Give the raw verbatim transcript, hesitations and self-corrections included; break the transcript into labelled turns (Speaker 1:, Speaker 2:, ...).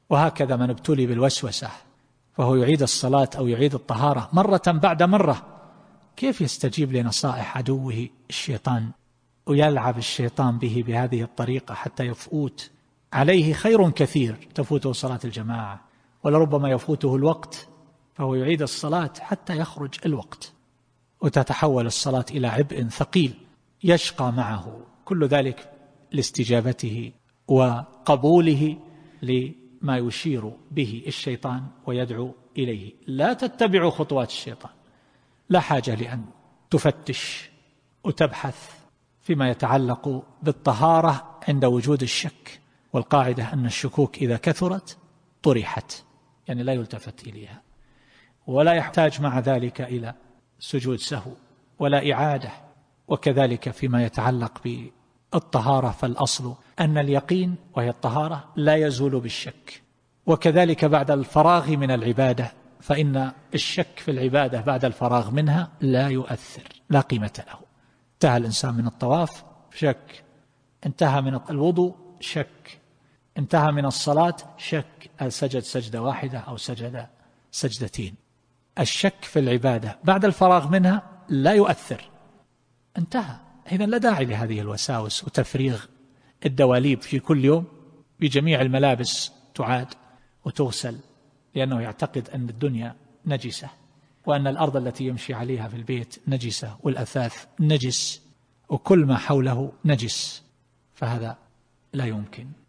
Speaker 1: وهكذا من ابتلي بالوسوسة فهو يعيد الصلاة أو يعيد الطهارة مرة بعد مرة، كيف يستجيب لنصائح عدوه الشيطان ويلعب الشيطان به بهذه الطريقة حتى يفوت عليه خير كثير تفوته صلاة الجماعة، ولربما يفوته الوقت فهو يعيد الصلاة حتى يخرج الوقت، وتتحول الصلاة إلى عبء ثقيل يشقى معه. كل ذلك لاستجابته وقبوله لما يشير به الشيطان ويدعو إليه. لا تتبعوا خطوات الشيطان، لا حاجة لأن تفتش وتبحث فيما يتعلق بالطهارة عند وجود الشك، والقاعدة أن الشكوك إذا كثرت طرحت، يعني لا يلتفت إليها، ولا يحتاج مع ذلك إلى سجود سهو ولا إعادة. وكذلك فيما يتعلق بالطهارة فالأصل أن اليقين وهي الطهارة لا يزول بالشك. وكذلك بعد الفراغ من العبادة فإن الشك في العبادة بعد الفراغ منها لا يؤثر، لا قيمة له. انتهى الإنسان من الطواف شك، انتهى من الوضوء شك، انتهى من الصلاة شك، هل سجد سجدة واحدة أو سجد سجدتين. الشك في العبادة بعد الفراغ منها لا يؤثر، انتهى. إذن لا داعي لهذه الوساوس وتفريغ الدواليب في كل يوم بجميع الملابس تعاد وتغسل، لأنه يعتقد أن الدنيا نجسة وأن الأرض التي يمشي عليها في البيت نجسة والأثاث نجس وكل ما حوله نجس، فهذا لا يمكن.